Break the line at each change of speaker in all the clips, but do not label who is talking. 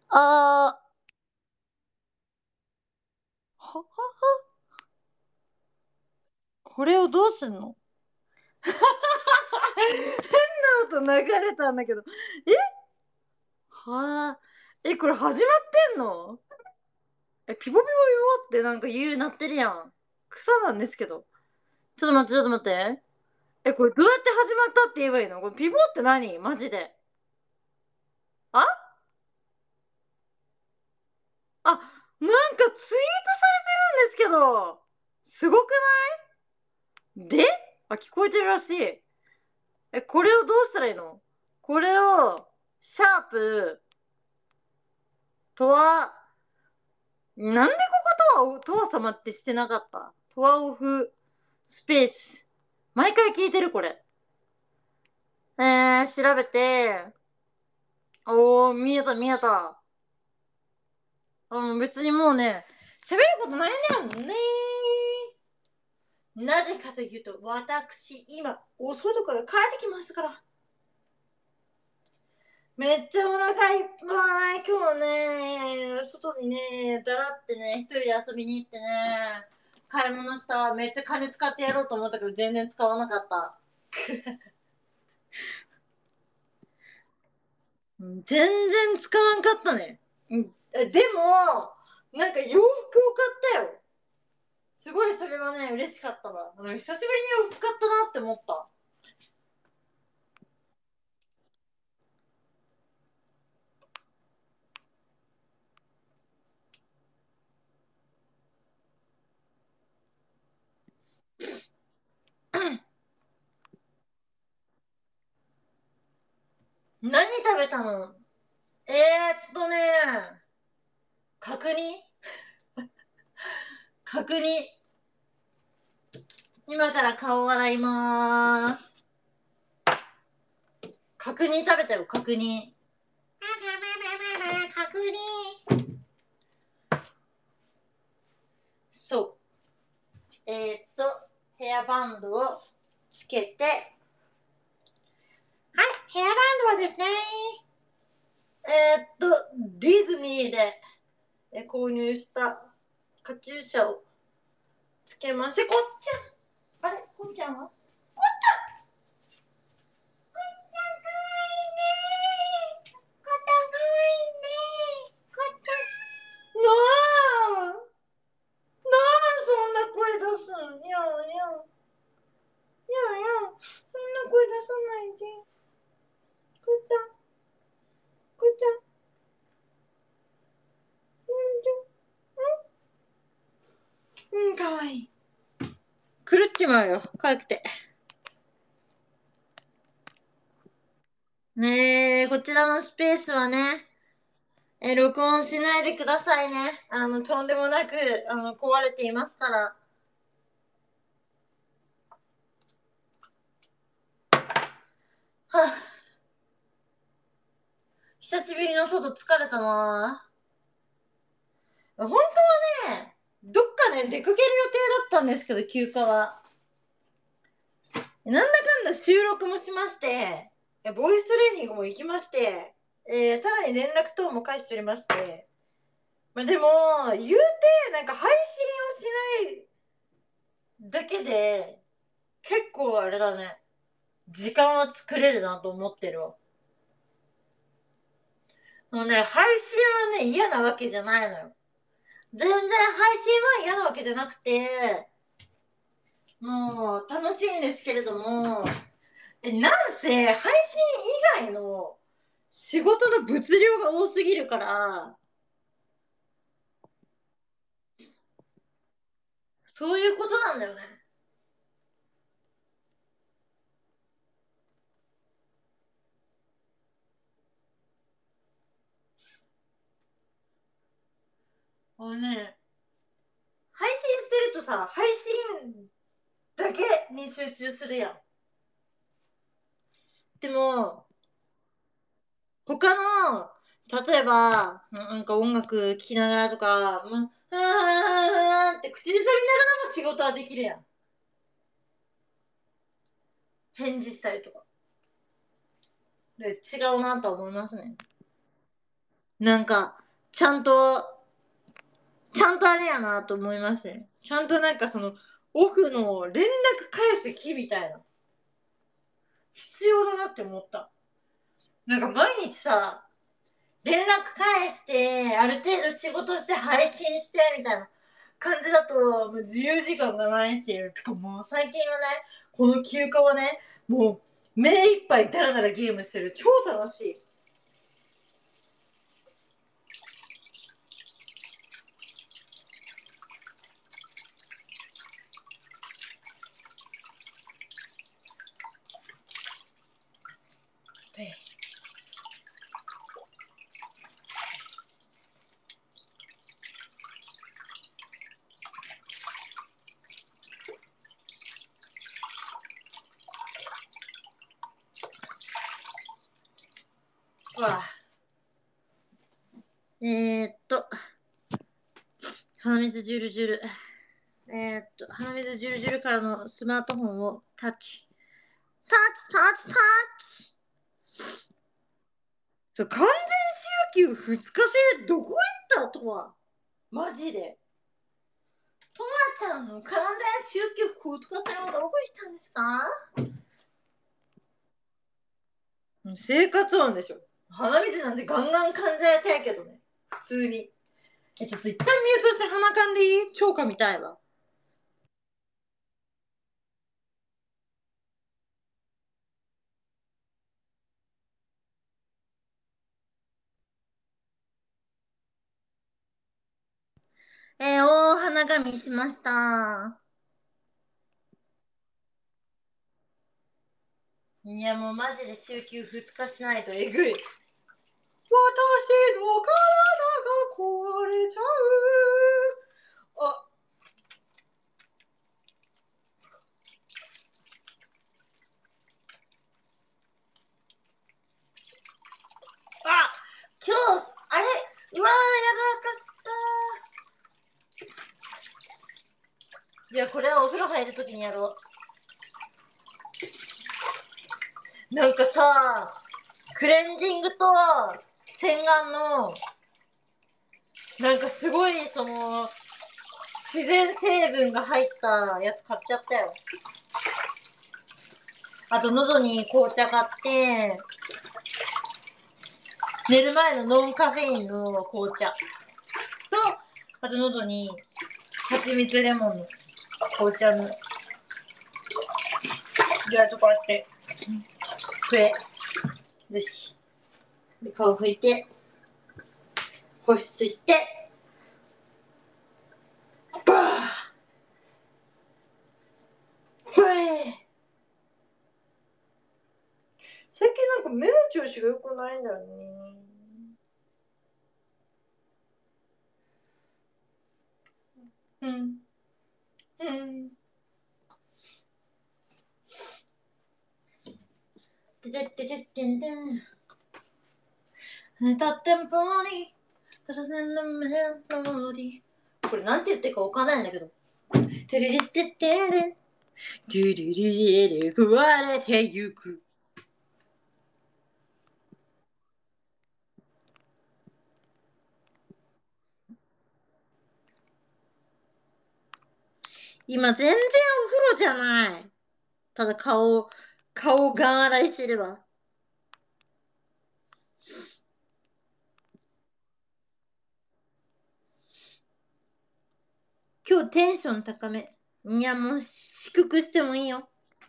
あー、はは、これをどうすんの？変な音流れたんだけど。えはあ。これ始まってんの？ピポピポピポってなんか言うなってるやん。草なんですけど。ちょっと待って、ちょっと待って。これどうやって始まったって言えばいいの？これピポって何？マジで。ああ、なんかツイートされてるんですけど。すごくない？で聞こえてるらしい。これをどうしたらいいの？これを、シャープ、とは、なんでこことは様ってしてなかった？とはオフ、スペース。毎回聞いてるこれ。調べて、おー、見えた見えた。別にもうね、喋ることないんだよね。なぜかというと、私、今、お外から帰ってきましたから。めっちゃお腹いっぱい。今日ね、外にね、だらってね、一人で遊びに行ってね、買い物した。めっちゃ金使ってやろうと思ったけど、全然使わなかった。全然使わんかったね。でも、なんか洋服を買ったよ。すごいそれはね、嬉しかったわ。久しぶりに洋服買ったなって思った。何食べたの？ね、角煮角煮。今から顔洗いまーす。角煮食べたよ、角煮。角煮。そう。ヘアバンドをつけて、はい、ヘアバンドはですね、ディズニーで購入したカチューシャをつけまして、こっちゃん。あれこんちゃんは？なあ、そんな声出すん？にゃーにゃー。にゃーにゃー。そんな声出さないで。こった、こった、かわいい。狂っちまうよ、可愛くて。ねえ、こちらのスペースはね、録音しないでくださいね。とんでもなく、壊れていますから。はぁ、久しぶりの外疲れたなぁ。本当はね、どっかね、出かける予定だったんですけど、休暇は。なんだかんだ収録もしまして、ボイストレーニングも行きまして、さらに連絡等も返しておりまして、でも、言うて、なんか配信をしないだけで、結構あれだね、時間は作れるなと思ってるわ。もうね、配信はね、嫌なわけじゃないのよ。全然配信は嫌なわけじゃなくて、もう楽しいんですけれども、なんせ配信以外の仕事の物量が多すぎるから、そういうことなんだよね。ね、配信してるとさ、配信だけに集中するやん。でも、他の、例えば、なんか音楽聴きながらとか、って口ずさみながらも仕事はできるやん。返事したりとか。で、違うなと思いますね。 なんか、ちゃんとあれやなと思いますね。ちゃんとなんかその、オフの連絡返す日みたいな。必要だなって思った。なんか毎日さ、連絡返して、ある程度仕事して配信して、みたいな感じだと、もう自由時間がないし、てかもう最近はね、この休暇はね、もう目いっぱいダラダラゲームしてる。超楽しい。わあ。鼻水ジュルジュル。鼻水ジュルジュルからのスマートフォンをタッチ。タッチタッチタッチ。そう、完全週休2日制どこ行ったとは。マジで。とまちゃんの完全週休2日制はどこ行ったんですか？生活音でしょ。鼻水なんてガンガン噛んじゃいたいけどね。普通に。ちょっと一旦ミュートして鼻かんでいい？超噛みたいわ。大鼻がみしました。いや、もうマジで週休2日しないとえぐい。私の体が壊れちゃう。今日、あれうわー、やらかした。いや、これはお風呂入るときにやろう。なんかさ、クレンジングと洗顔の、なんかすごい、自然成分が入ったやつ買っちゃったよ。あと、喉に紅茶買って、寝る前のノンカフェインの紅茶と、あと喉に蜂蜜レモンの紅茶の、やとこうやって、食え。よし。で、顔拭いて、保湿して、バーバー最近なんか目の調子が良くないんだよね。うん。うん。てててててんてん。とってもに、重ねるメロディー。これなんて言ってるかわかんないんだけど。てれれってってれ。てれれれ食われてゆく。今全然お風呂じゃない。ただ顔がん洗いしてれば。今日テンション高め。いや、もう低くしてもいいよ。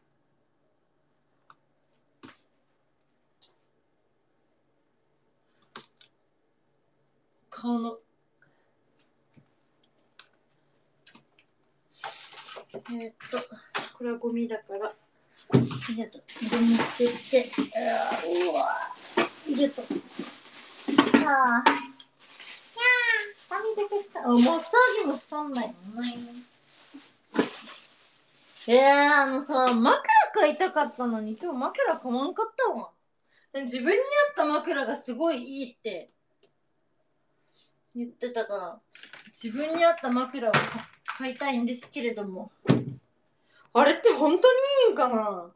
顔の。これはゴミだから。ゴミ捨てて。うわ入れた。さあ。髪出てきた。マッサージもしたんだよね。枕買いたかったのに今日枕買わんかったわ。自分に合った枕がすごいいいって言ってたから、自分に合った枕を買いたいんですけれども。あれって本当にいいんかな？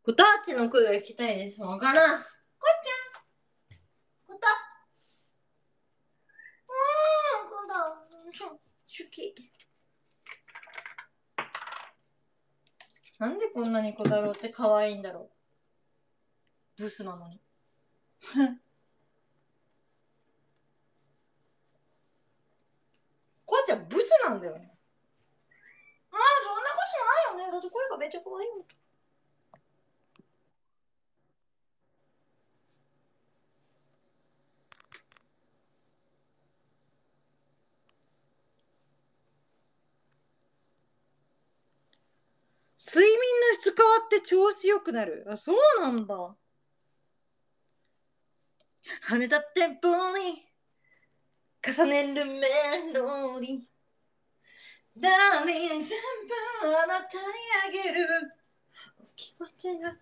こたちの声が聞きたいです。わからん。こっちゃん。こた。こた。手記。なんでこんなにこたろうって可愛いんだろう。ブスなのに。こっちゃんブスなんだよね。そんなことないよね。だって声がめっちゃ可愛いもん。睡眠の質変わって調子良くなる。あ、そうなんだ。跳ねたテンポに重ねるメロディー。ダーリン全部あなたにあげる。気持ちが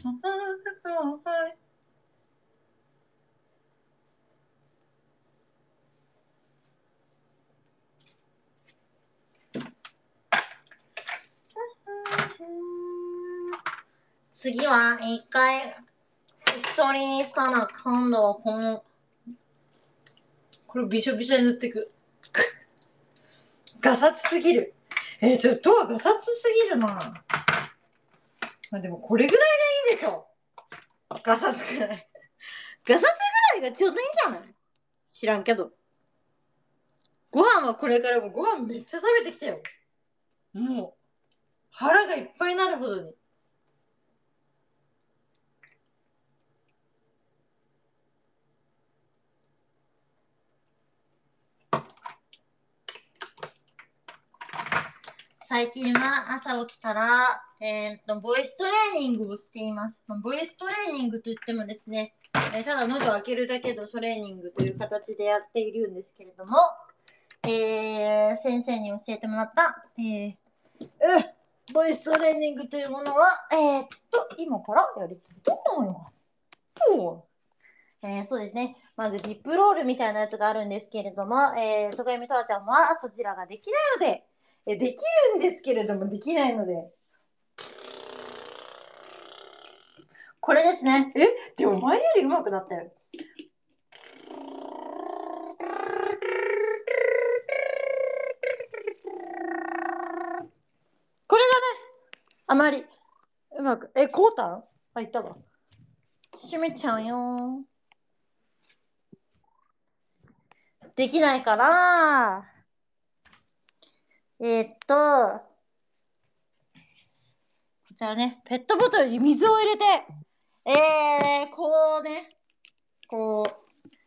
次は一回しっとりにしたら今度はこれびしょびしょに塗っていく。ガサツすぎる。ちょっとはガサツすぎるな。でもこれぐらいがいいでしょ。ガサツぐらい。ガサツぐらいがちょうどいいんじゃない？知らんけど。ご飯はこれからもご飯めっちゃ食べてきたよ。もう、腹がいっぱいになるほどに。最近は朝起きたら、ボイストレーニングをしています。ボイストレーニングといってもですね、ただ喉を開けるだけのトレーニングという形でやっているんですけれども、先生に教えてもらった、ボイストレーニングというものは、今からやりたいと思います。そうですね。まずリップロールみたいなやつがあるんですけれども、戸上とわちゃんはそちらができないので、できるんですけれどもできないので、これですね。でも前より上手くなったよ。これがね、あまりうまく、こうたん？あ、いったわ。閉めちゃうよ。できないから、こちらね、ペットボトルに水を入れて、こうね、こう、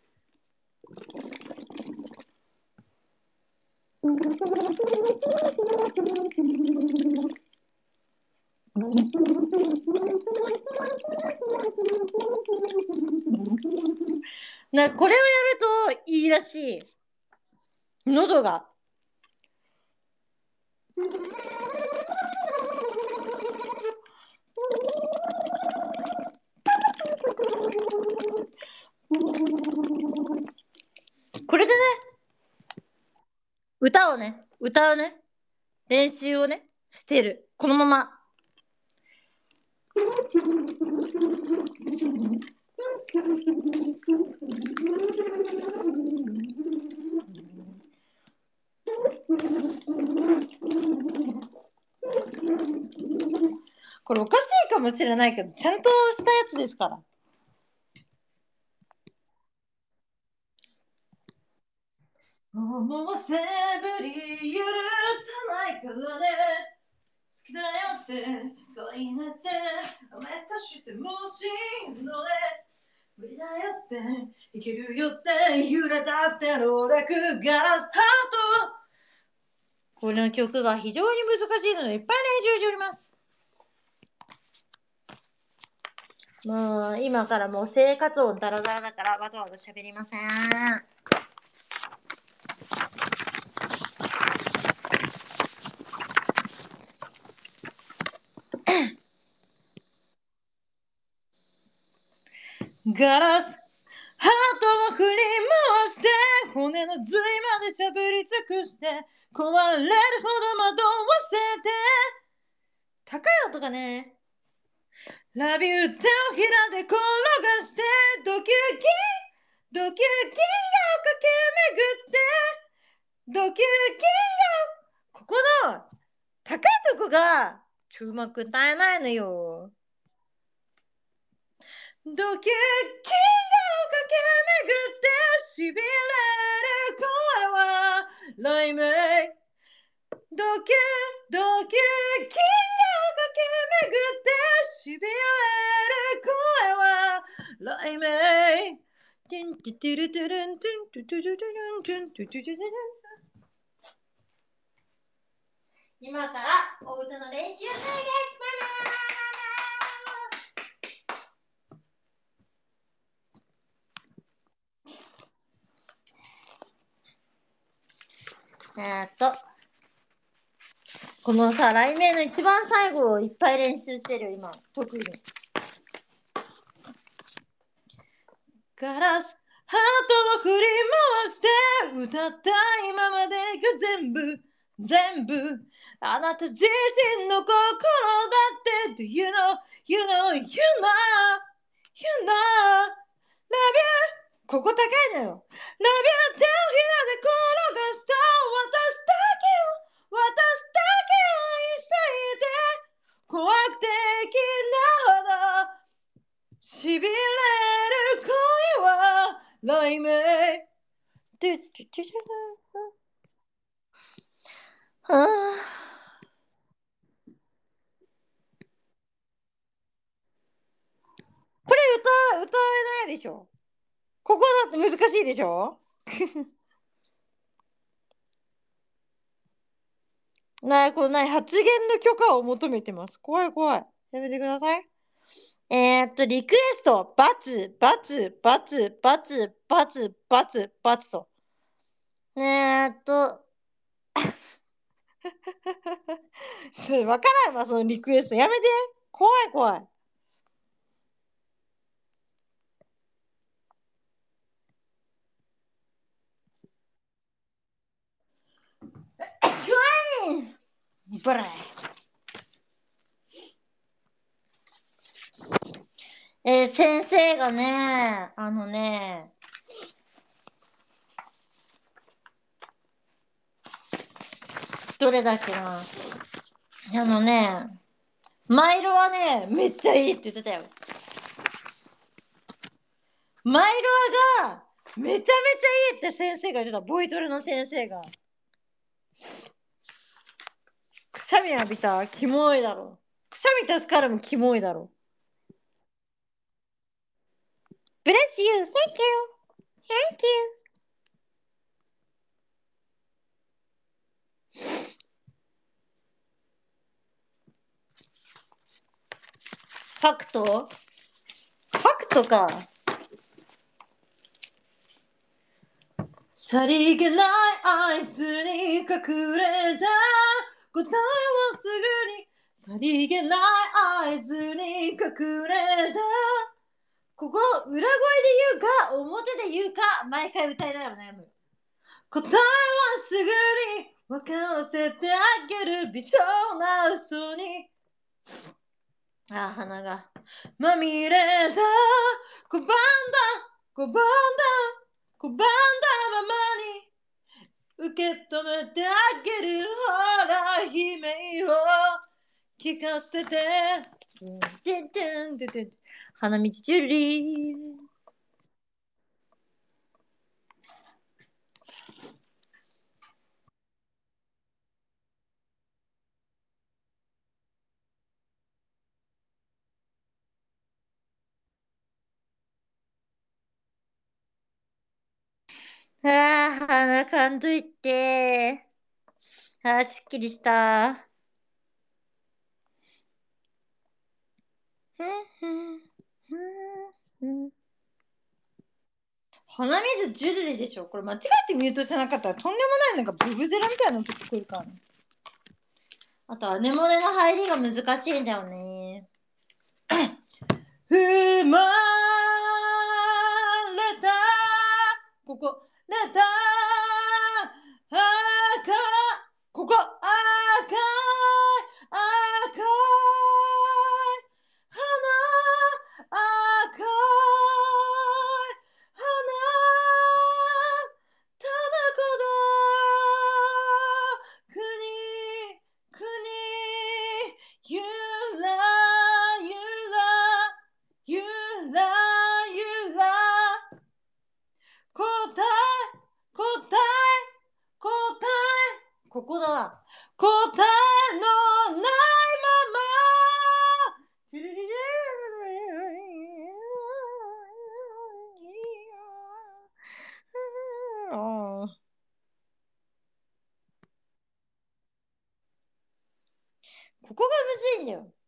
これをやるといいらしい。喉が。これでね、歌うね、練習をね、してる。このまま。これおかしいかもしれないけど、ちゃんとしたやつですから。思わせぶり許さないからね。好きだよって恋になって甘やかしてもしんのね。無理だよっていけるよって揺れたっての楽ガラスハート。この曲が非常に難しいのでいっぱい練習しております。もう今からもう生活音ダラダラだからわざわざ喋りません。ガラスハートを振り回して骨の髄までしゃぶり尽くして壊れるほど惑わせて高い音がねラビュー手をひらで転がしてドキュキンドキュキンが駆け巡ってドキュキンがここの高いとこがうまく歌えないのよ。ドキュキンが駆け巡ってしびれる声は雷鳴ドキュキンが駆け巡ってしびれる声は雷鳴テンテテルテルンテンテテルテルンテンテテルテルン今からお歌の練習会です。このさ、雷鳴の一番最後をいっぱい練習してるよ、今。得意に。ガラス、ハートを振り回して歌った今までが全部あなた自身の心だって Do you know, you know, you know, you know Love you ここ高いのよ Love you 手をひらで転がした私だけを愛していて怖くてきなほどしびれる恋は雷鳴はあこれ歌えないでしょここだって難しいでしょこの発言の許可を求めてます。怖い。やめてください。リクエスト、バツと。わからんわ、そのリクエスト。やめて。怖い。ブラ先生がね、どれだっけな。マイロはね、めっちゃいいって言ってたよ。マイロアがめちゃめちゃいいって先生が言ってた。ボイトレの先生が。くしゃみ浴びたキモいだろ。くしゃみ助かるもキモいだろ。Bless you, thank you. ファクトか。さりげない合図に隠れた答えはすぐにさりげない合図に隠れたここ裏声で言うか表で言うか毎回歌いながら悩む答えはすぐに分からせてあげる微小な嘘に鼻がまみれた拒んだままに受け止めてあげるほら悲鳴を聞かせて花道ジュリー鼻かんどいてすっきりした鼻水ジュルリでしょこれ間違ってミュートしてなかったらとんでもないなんかブブゼラみたいな音聞こえるからねあとアネモネの入りが難しいんだよね生まれたここれた赤ここ赤い赤い花ここがむずいんだよ。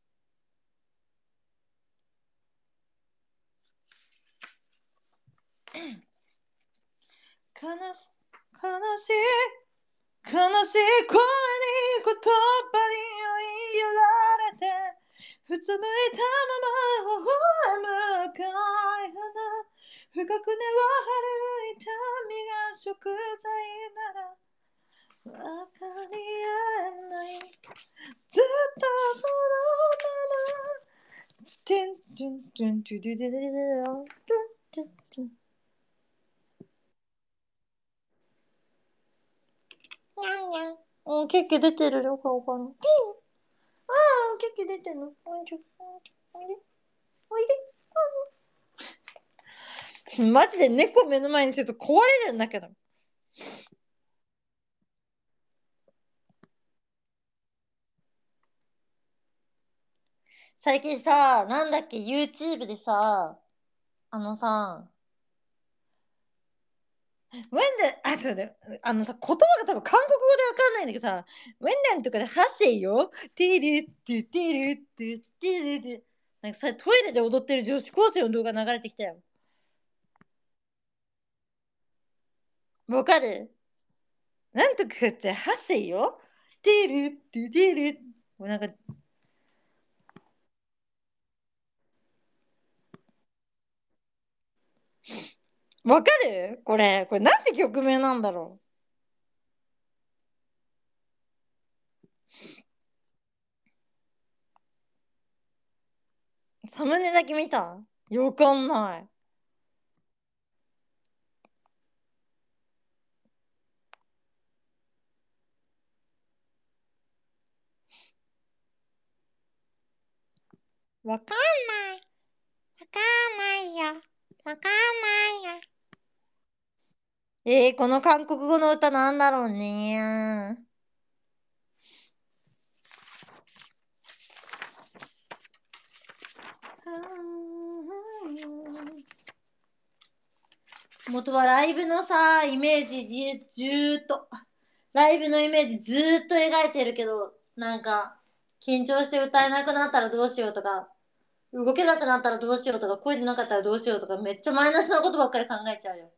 悲しい悲しい声に言葉に入れられてうつむいたまま微笑む赤い花深く根は張る痛みが食材ならわかり合えないずっとこのままてんてんてんてんてんてんてんてんてんてんにゃんにゃん。うん、ケーキ出てるよ、顔から。ピン。ああ、ケーキ出てるの。おいで。おいで。おいで。マジで猫目の前にすると壊れるんだけど。最近さ、なんだっけ、YouTube でさ、あのさ、ちょっとね、あのさ、言葉が多分韓国語でわかんないんだけどさ、ウェンナンとかでハッセイよ、ティルティティルティティルティなんかさ、トイレで踊ってる女子高生の動画流れてきたよ。わかる？なんとかってハッセイよ、ティルティティルもうなんか、わかる？これなんて曲名なんだろう？サムネだけ見た？わかんない。わかんない。わかんないよ。わかんないよ。この韓国語の歌なんだろうね。元はライブのさ、イメージライブのイメージずーっと描いてるけど、なんか、緊張して歌えなくなったらどうしようとか、動けなくなったらどうしようとか、声出なかったらどうしようとか、めっちゃマイナスなことばっかり考えちゃうよ。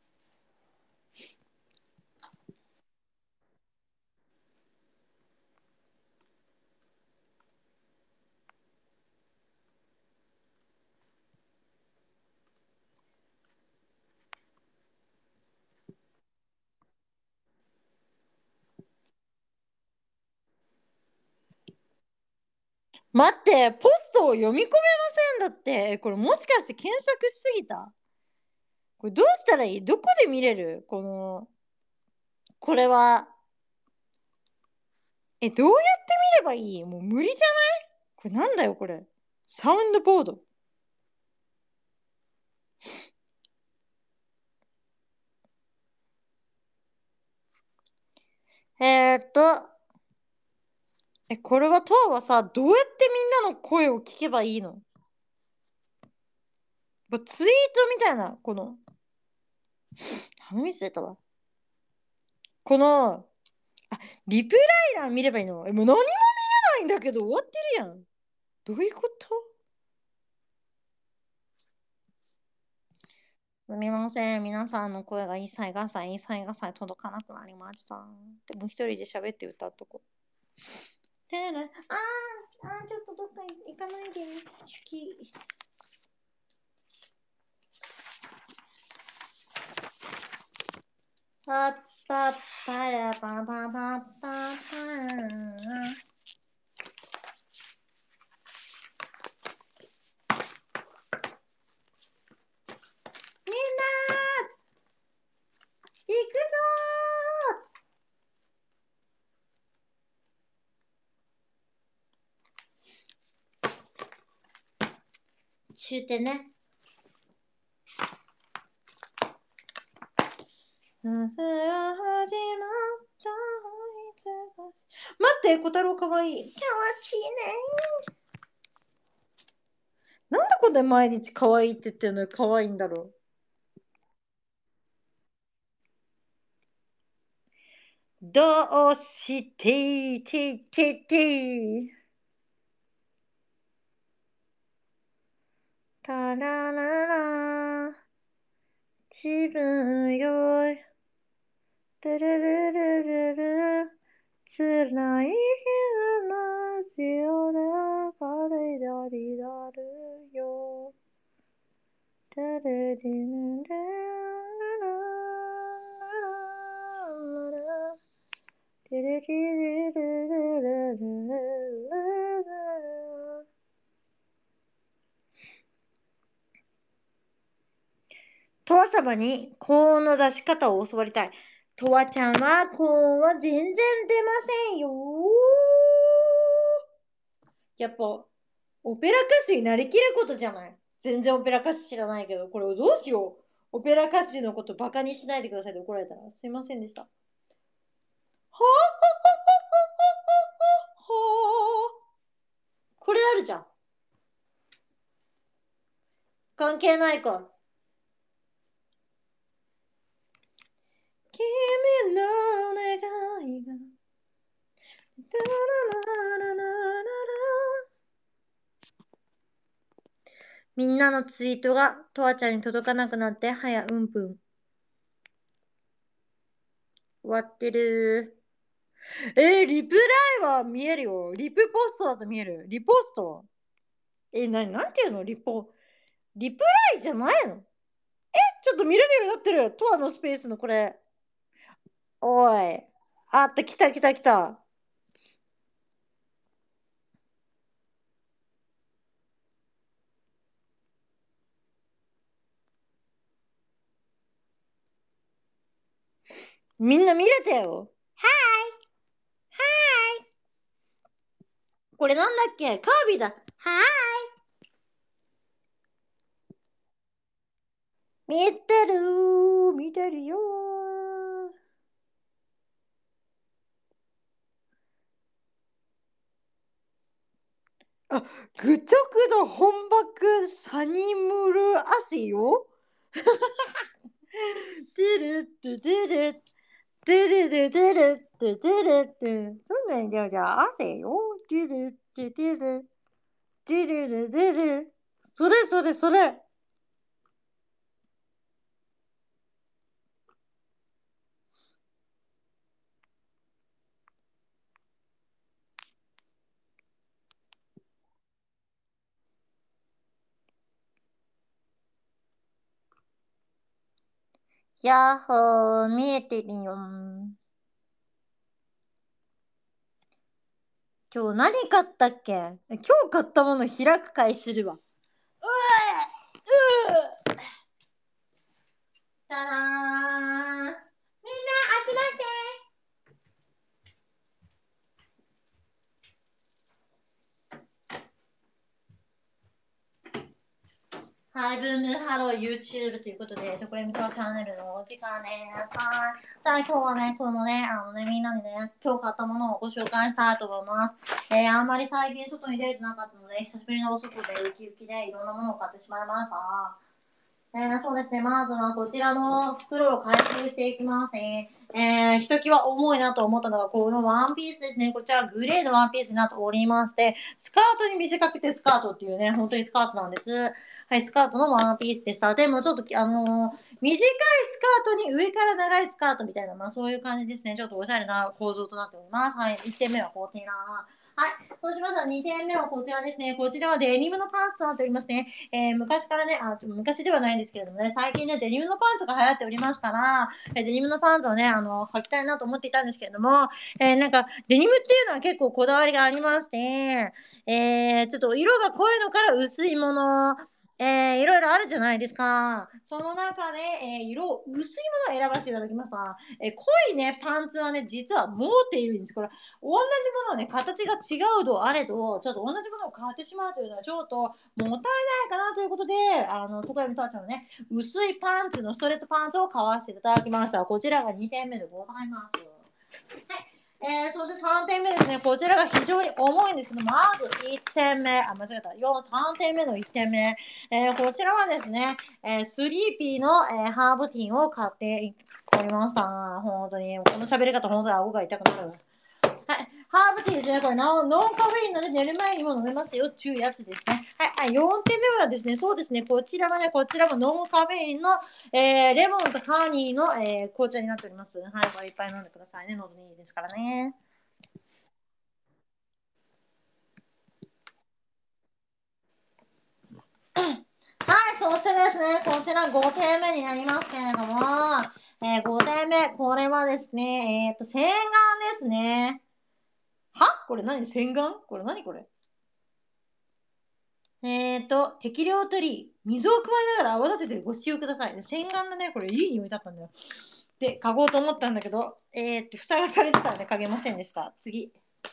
待って、ポストを読み込めませんだって。これもしかして検索しすぎた？これどうしたらいい？どこで見れる？これは。どうやって見ればいい？もう無理じゃない？これなんだよこれ。サウンドボード。えーっと、これはとはさ、どうやってみんなの声を聞けばいいの？ツイートみたいな、鼻水出たわ。あ、リプライ欄見ればいいの？もう何も見えないんだけど、終わってるやん。どういうこと？すみません。皆さんの声が一切合切届かなくなりました。でも一人で喋って歌っとこう。ちょっとどっか行かないで。手記。パッパッパラパパパッパッパみんな行くぞー終点ね。始まった待って、小太郎かわいい。かわちいね。なんでこんな毎日かわいいって言ってるのにかわいいんだろう。どうしててててタラララ自分よいルルルルルル辛い話を流れだりだるよタラリンラララララテレリリルルルルルルとわ様に高音の出し方を教わりたい。とわちゃんは高音は全然出ませんよ。やっぱ、オペラ歌手になりきることじゃない。全然オペラ歌手知らないけど、これをどうしよう。オペラ歌手のことバカにしないでくださいって怒られたら。すいませんでした。はぁはこれあるじゃん。関係ないか。君の願いがみんなのツイートがとわちゃんに届かなくなって早うんぷん。終わってる。リプライは見えるよ。リプポストだと見える。リポスト。なんていうのリプライじゃないの？ちょっと見れるようになってる。とわのスペースのこれ。おい。あった、来た来た来た。みんな見れたよ。はーい。これなんだっけカービィだ。はーい。見てるよあ、愚直の本爆サニムル汗よ。てるっててるてるてるてるっててるって。そうなんだよ、じゃあ汗よ。てるっててるてるてる。それそれそれ。やっほー、見えてるよ。今日何買ったっけ？今日買ったもの開く会するわ。ただーん。みんな集まってはい、ブームハロー YouTube ということで、とこやみとチャンネルのお時間です。はい。さあ、今日はね、このね、みんなにね、今日買ったものをご紹介したいと思います。あんまり最近外に出れてなかったので、久しぶりのお外でウキウキでいろんなものを買ってしまいました。そうですね。まずはこちらの袋を開封していきますね。ひときわ重いなと思ったのが、このワンピースですね。こちらグレーのワンピースになっておりまして、スカートに短くてスカートっていうね、本当にスカートなんです。はい、スカートのワンピースでした。でもちょっと、短いスカートに上から長いスカートみたいな、まあそういう感じですね。ちょっとおしゃれな構造となっております。はい、1点目はこちら。はい。そうしましたら2点目はこちらですね。こちらはデニムのパンツとなっておりますね。昔からね、昔ではないんですけれどもね、最近ね、デニムのパンツが流行っておりますから、デニムのパンツをね、履きたいなと思っていたんですけれども、なんか、デニムっていうのは結構こだわりがありまして、ちょっと色が濃いのから薄いもの、いろいろあるじゃないですか。その中で、薄いものを選ばせていただきました。濃いね、パンツはね、実は持っているんです。これ、同じものはね、形が違うとあれど、ちょっと同じものを買ってしまうというのはちょっともったいないかなということで、とこやみたちのね、薄いパンツのストレートパンツを買わせていただきました。こちらが2点目でございます。はい。そして3点目ですね。こちらが非常に重いんですけど、まず1点目。間違えた。3点目の1点目。こちらはですね、スリーピーの、ハーブティーを買っておりました。本当に。この喋り方、本当に顎が痛くなる。はい。 ハーブティーですね。これノンカフェインなので寝る前にも飲めますよっていうやつですね。はい、4点目はですね、そうですね、こちらもノンカフェインの、レモンとハニーの、紅茶になっております。はい、これいっぱい飲んでくださいね。喉にいいですからね。はい、そしてですね、こちら5点目になりますけれども、5点目、これはですね、洗顔ですね。はこれ何洗顔これ何これ適量取り、水を加えながら泡立ててご使用ください。洗顔のね、これ家に置いてあったんだよ。で、嗅ごうと思ったんだけど、蓋がされてたんで嗅げませんでした。次。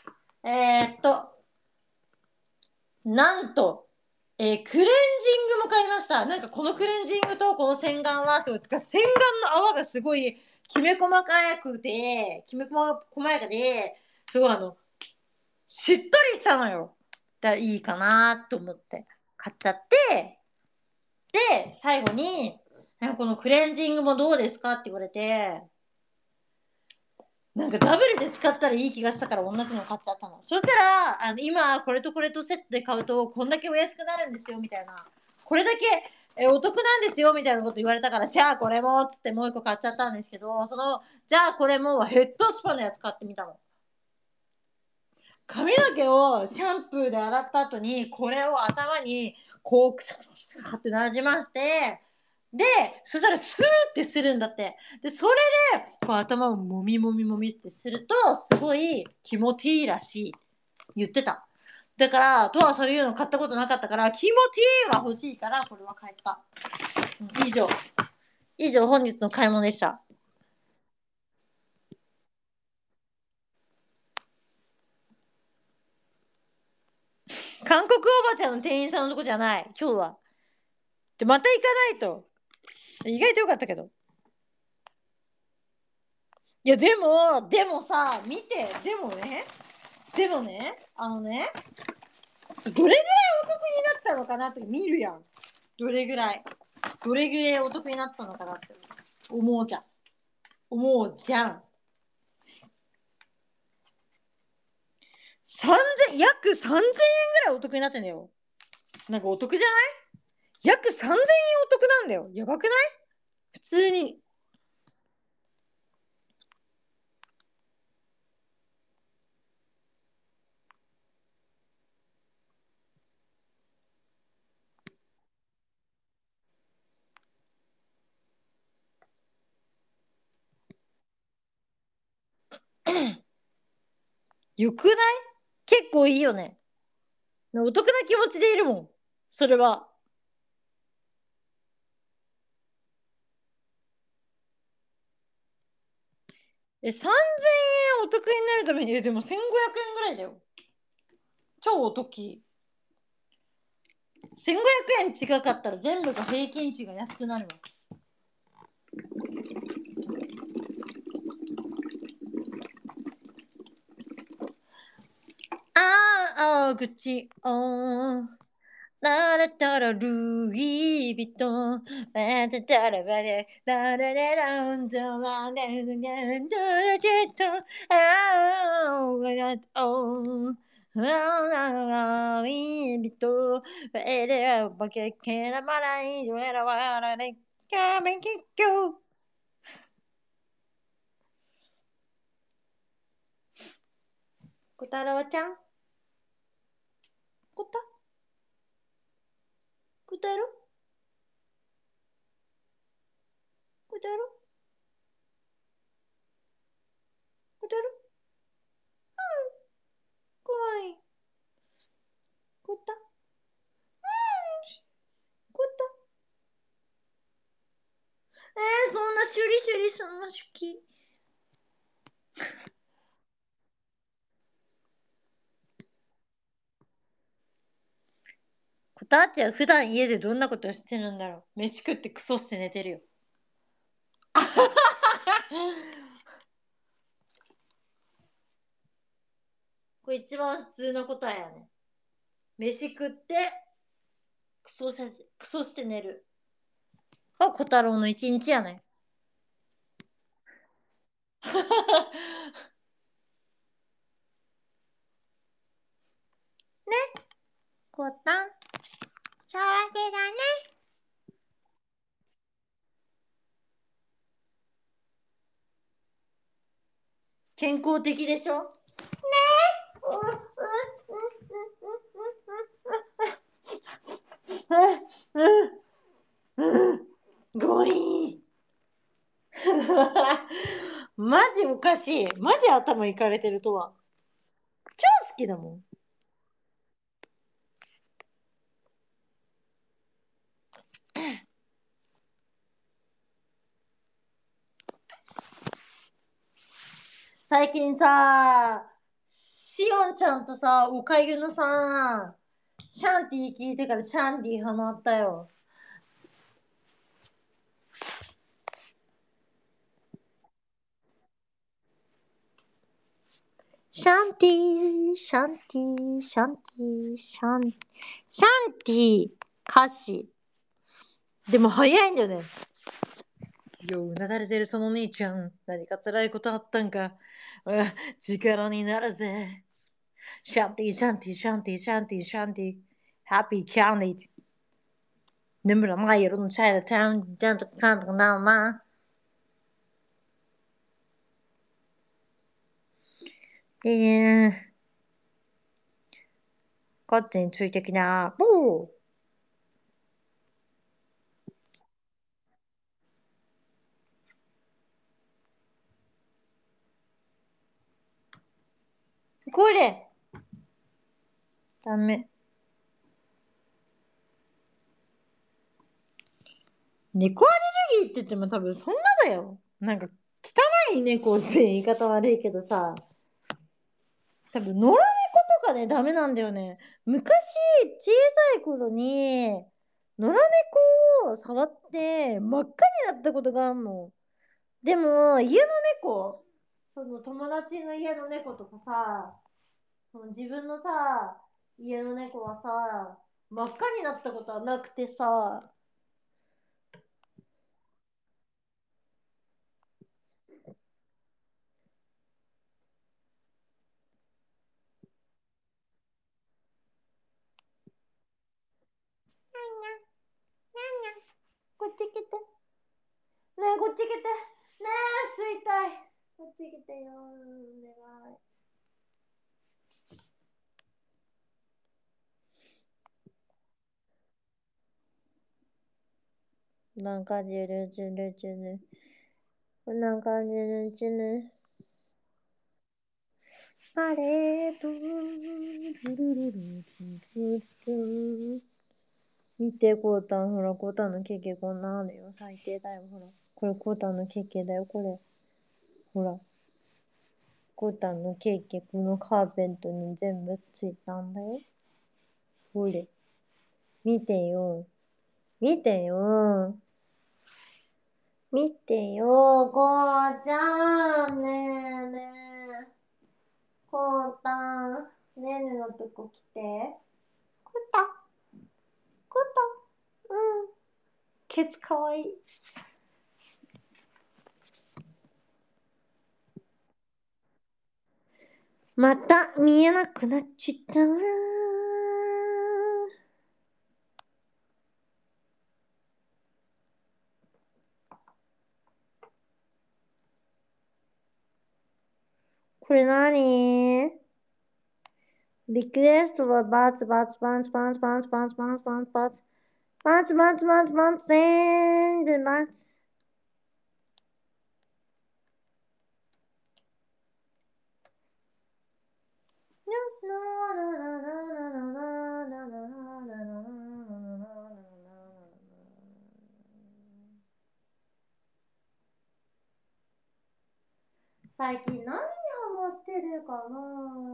なんと、クレンジングも買いました。なんかこのクレンジングとこの洗顔は、洗顔の泡がすごいきめ細かくて、きめ細やかで、すごいしっとりしたのよ。いいかなと思って買っちゃって、で、最後に、このクレンジングもどうですかって言われて、なんかダブルで使ったらいい気がしたから同じの買っちゃったの。そしたら、今これとこれとセットで買うとこんだけお安くなるんですよみたいな。これだけお得なんですよみたいなこと言われたから、じゃあこれもつってもう一個買っちゃったんですけど、じゃあこれもヘッドスパのやつ買ってみたの。髪の毛をシャンプーで洗った後に、これを頭にこうクシャクシャってなじまして、で、そしたらスーってするんだって。で、それで、こう頭をもみもみもみってすると、すごい気持ちいいらしい。言ってた。だから、とはそういうの買ったことなかったから、気持ちいいが欲しいから、これは買った。以上、本日の買い物でした。韓国おばちゃんの店員さんのとこじゃない。今日は。また行かないと。意外とよかったけど。いや、でもさ、見て、でもね、どれぐらいお得になったのかなって見るやん。どれぐらいお得になったのかなって思うじゃん。約3000円ぐらいお得になってんだよ。なんかお得じゃない？約3000円お得なんだよ。やばくない？普通に。よくない？結構いいよね。お得な気持ちでいるもん。それは。3000円お得になるために、でも1500円ぐらいだよ。超お得。1500円違かったら全部が平均値が安くなるわ。口ララタラルイ・ヴィトンバタタラバデラララランドラネルニャンドラジェットガトライ・ヴィトンエレラバケケラマライジュエラワラレカメキッキョコタロウちゃんコタコタロコタロコタロかわいいコタコタそんなシュリシュリそんな好き。こたちは普段家でどんなことをしてるんだろう。飯食ってクソして寝てるよ。これ一番普通の答えやね。飯食ってクソして寝る。小太郎の一日やね。 コータン。幸せだね。健康的でしょ？ねゴイン。マジおかしい。マジ頭いかれてるとは。超好きだもん。最近さ、しおんちゃんとさ、おかゆのさ、シャンティー聞いてからシャンティーハマったよ。シャンティー、シャンティー、シャンティー、シャンティー、歌詞。でも早いんだよね。ようなだれてるその兄ちゃん、何か辛いことあったんか。力になるぜ。シャンティー、シャンティー、シャンティー、シャンティー、シャンティー、ハッピーキャンディー。眠らない夜のチャイルタウン、ちゃんとかんとかなるな。で、こっちについてきな。ボー。これ。ダメ。猫アレルギーって言っても多分そんなだよ。なんか汚い猫って言い方悪いけどさ、多分野良猫とかねダメなんだよね。昔小さい頃に野良猫を触って真っ赤になったことがあるの。でも家の猫、その友達の家の猫とかさ、その自分のさ家の猫はさ真っ赤になったことはなくてさ、こっち来て。ねえ、こっち来て。ねえ、吸いたい。こっち来てよ。お願い。なんかじるじるじる。なんかじるじる。パレード。ルルルルルルル。見て、コータン。ほら、コータンのケーキこんなあるよ。最低だよ。ほら。これコータンのケーキだよ。これ。ほら。コータンのケーキ、このカーペントに全部ついたんだよ。ほれ。見てよ。見てよ。見てよ、こうちゃん。ねえねえ。こうたん。ねえねえのとこ来て。こうた。こうた。うん。ケツかわいい。また見えなくなっちゃった。これなに？リクエストはバツバツバンツバンツバンツバンツバンツバンツバンツバンツバンツバンツバンツ全部バツ。最近何にハマってるかな。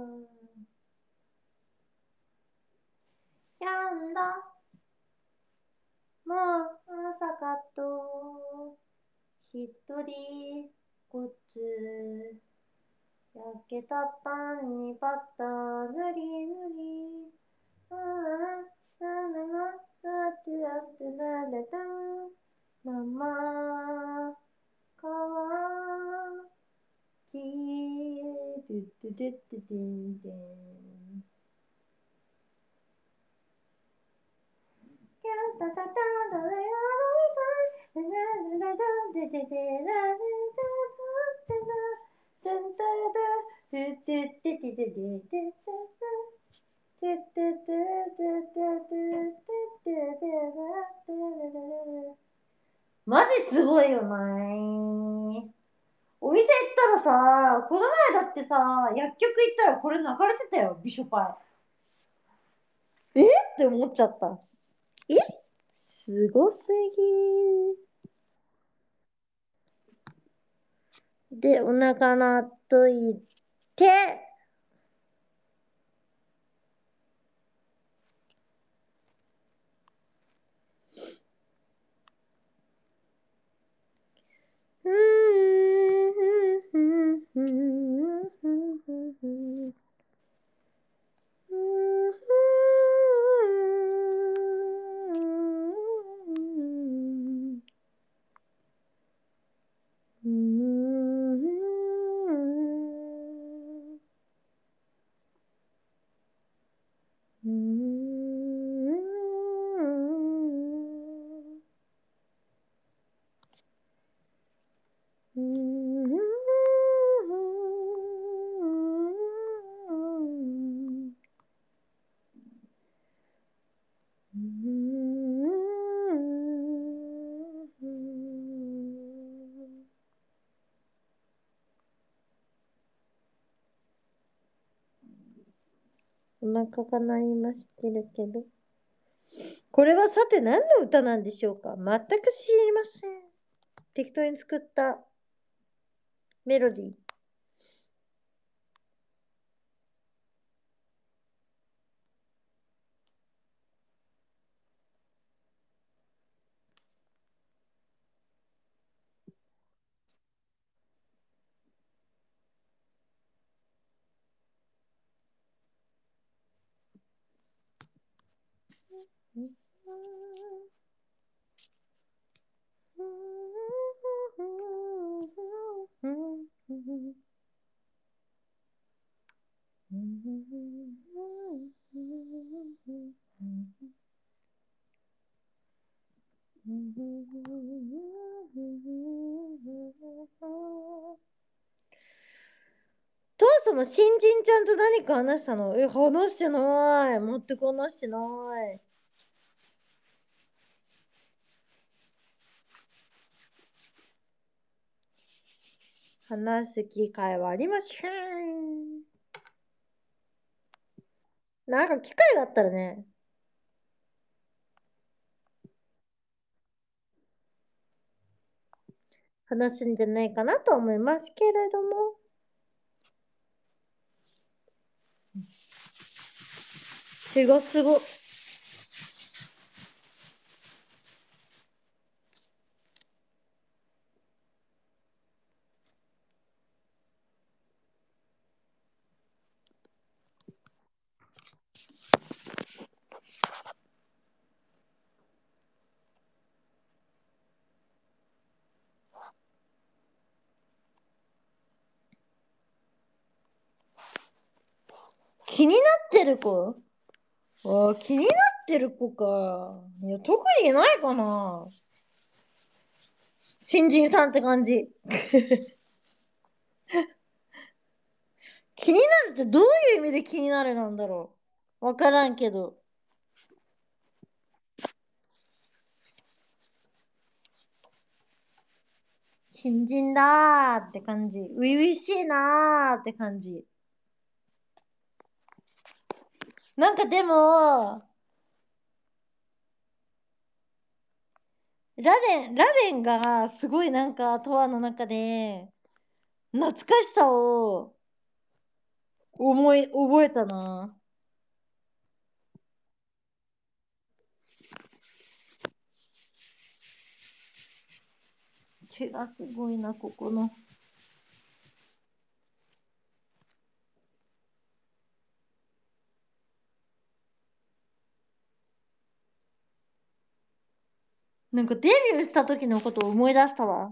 キャンだ。もう朝かと一人こつ焼けたパンにバター塗り塗り。ああ、ななな、だってやってられた。ママ、かわき、ドゥドゥドゥドゥドゥンドゥン。 マジすごいよな。お店行ったらさ、この前だってさ、薬局行ったらこれ流れてたよ、ビショパイ。って思っちゃった。すごすぎ。で、お腹鳴っといて、ふんふんふんふんふんふんふんお腹が鳴りましてるけど。これはさて何の歌なんでしょうか？全く知りません。適当に作ったメロディー。父さんも新人ちゃんと何か話したの？話してない。全く話してない。話す機会はありません。なんか機会があったらね、話すんじゃないかなと思いますけれども。すごすご。気になってる子？気になってる子か。いや、特にいないかな。新人さんって感じ。気になるってどういう意味で気になるなんだろう。わからんけど。新人だーって感じ。初々しいなーって感じ。なんかでも、ラデンがすごいなんか、トアの中で、懐かしさを覚えたな。毛がすごいな、ここの。なんかデビューした時のことを思い出したわ。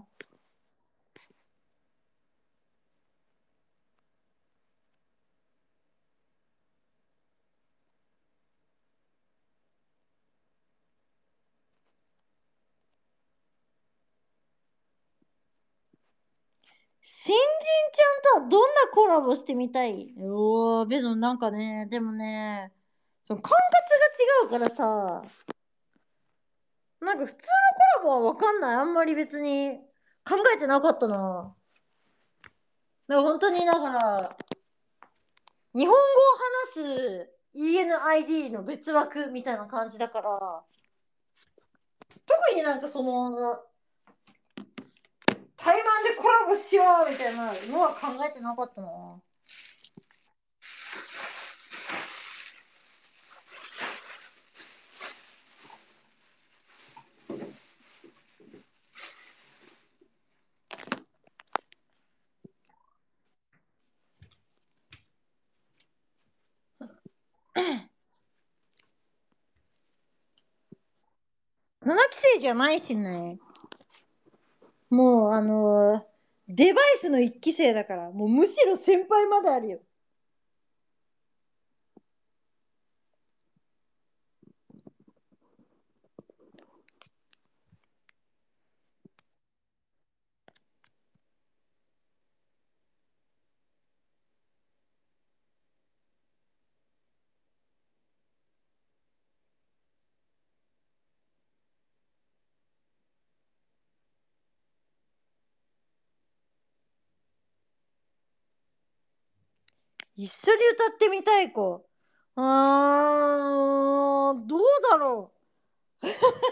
新人ちゃんとはどんなコラボしてみたい？おー、なんかね、でもね、その管轄が違うからさ、なんか普通のコラボはわかんない。あんまり別に考えてなかったな。だから本当に、だから、日本語を話す ENID の別枠みたいな感じだから、特になんかその、対マンでコラボしようみたいなのは考えてなかったな。7期生じゃないしね。もうデバイスの1期生だから、もうむしろ先輩まであるよ。一緒に歌ってみたい子。どうだろう。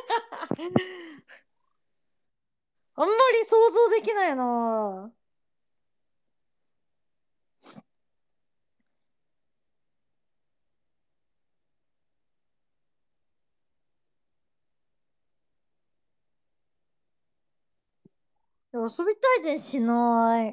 あんまり想像できないな。遊びたいでしない。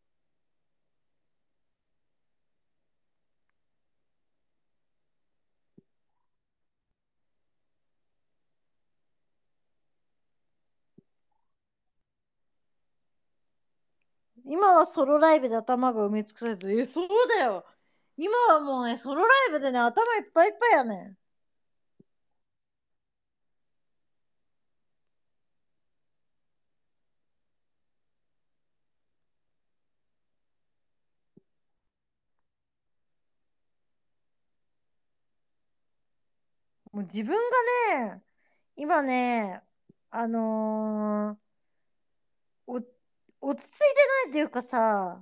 今はソロライブで頭が埋め尽くされてる。そうだよ。今はもうね、ソロライブでね、頭いっぱいいっぱいやね。もう自分がね、今ね、あのー落ち着いてないっていうかさ、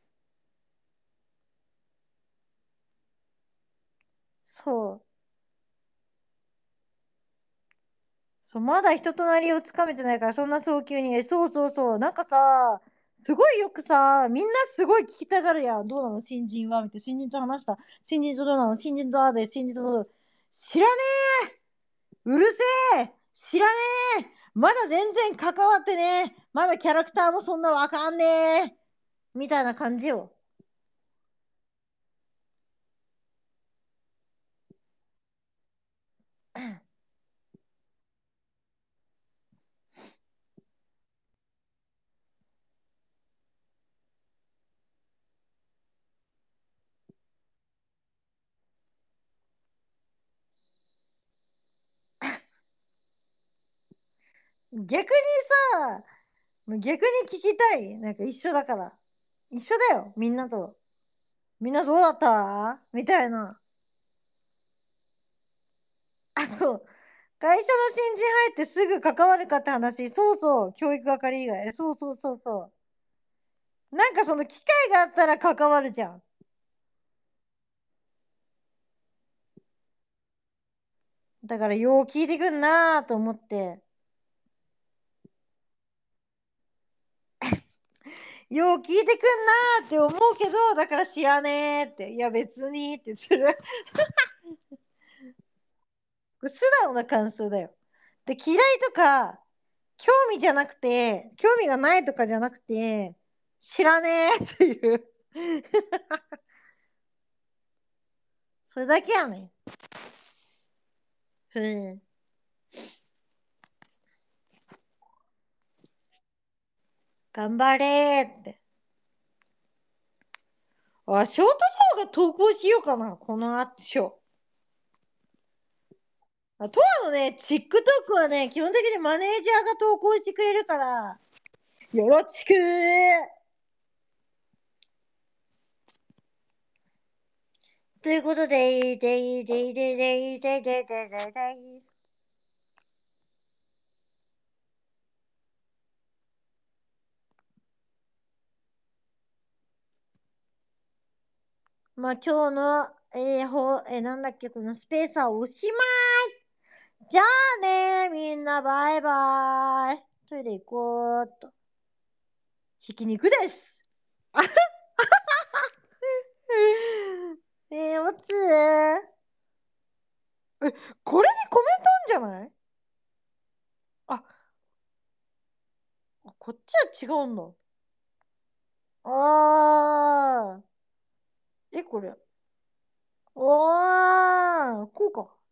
そう、まだ人となりをつかめてないから、そんな早急に、そうそうそう、なんかさ、すごいよくさ、みんなすごい聞きたがるやん。どうなの新人はみたいな。新人と話した。新人とどうなの新人とああで、新人とどう知らねえうるせえ知らねえまだ全然関わってねまだキャラクターもそんなわかんねえみたいな感じよ。逆にさ、逆に聞きたい。なんか一緒だから。一緒だよ、みんなと。みんなどうだったみたいな。あと、会社の新人入ってすぐ関わるかって話。そうそう、教育係以外。そうそうそうそう。なんかその機会があったら関わるじゃん。だからよう聞いてくんなーと思って。よう聞いてくんなーって思うけど、だから知らねーって。いや別にってする。これ素直な感想だよ。で、嫌いとか、興味じゃなくて、興味がないとかじゃなくて、知らねーっていう。それだけやねん。うん。頑張れーって。あ、ショート動画投稿しようかな、この後。とわのね、TikTok はね、基本的にマネージャーが投稿してくれるから、よろしくー。 ということで、まあ今日の、なんだっけ、このスペースはおしまい。じゃあねみんなバイバイ。トイレ行こうっと。ひき肉です。おつこれにコメントあんじゃない？あ、こっちは違うんだ。あー。これ。こうか。